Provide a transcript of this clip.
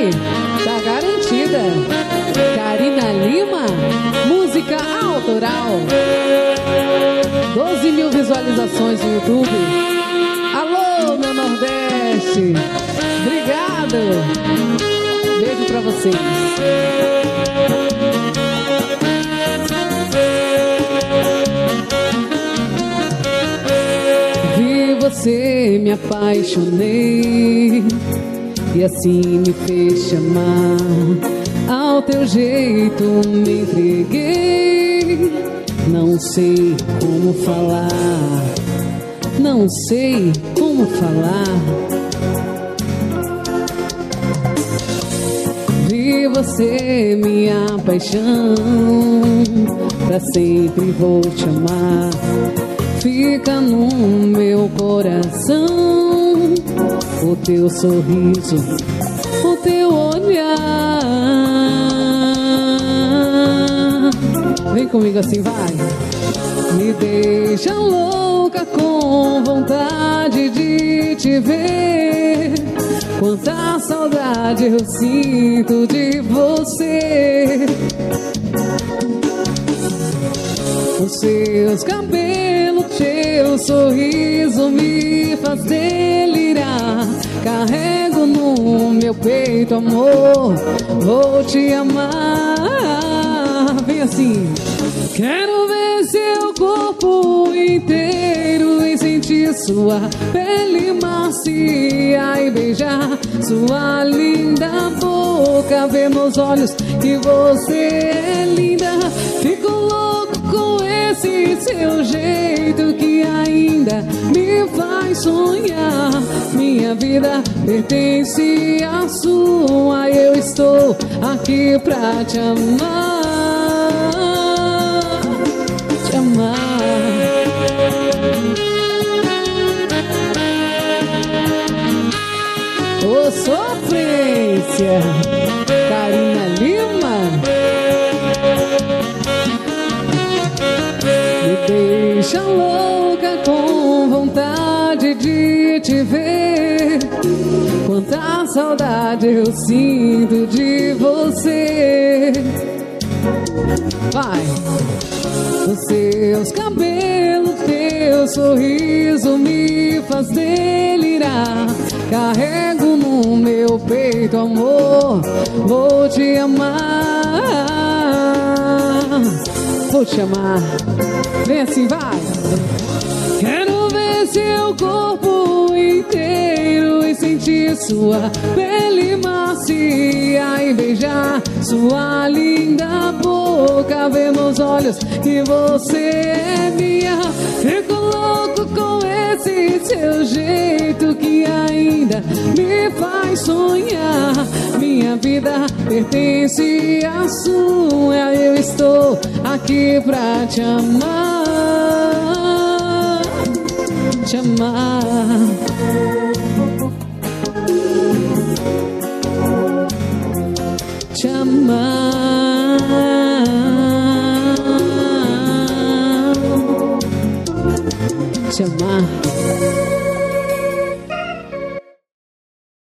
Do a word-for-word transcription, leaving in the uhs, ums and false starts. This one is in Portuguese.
tá garantida. Karina Lima, música autoral. doze mil visualizações no YouTube. Alô, meu Nordeste. Obrigado. Beijo pra vocês. Vi você, me apaixonei e assim me fez chamar. Ao teu jeito me entreguei. Não sei como falar, não sei como falar. Vi você, minha paixão, pra sempre vou te amar. Fica no meu coração o teu sorriso, o teu olhar. Vem comigo assim, vai. Me deixa louca com vontade de te ver. Quanta saudade eu sinto de você. Os seus cabelos, teu sorriso me faz delirar. Carrego no meu peito, amor, vou te amar. Vem assim. Quero ver seu corpo inteiro e sentir sua pele macia e beijar sua linda boca. Ver nos olhos que você é linda. Fico louco com esse seu jeito que ainda me faz sonhar. Minha vida pertence à sua. Eu estou aqui pra te amar. Te amar. Ô sofrência, Karina Lima. Me deixa louca com vontade de te ver. Quanta saudade eu sinto de você. Vai. Os seus cabelos, teu sorriso me faz delirar. Carrego no meu peito, amor, vou te amar. Vou te amar. Vem assim, vai. Quero ver seu corpo inteiro e sentir sua pele macia e beijar sua linda boca. Ver nos olhos que você é minha. Fico louco com esse seu jeito que ainda me faz sonhar. Minha vida pertence à sua. Eu estou aqui pra te amar. Te amar. Te amar. Te amar.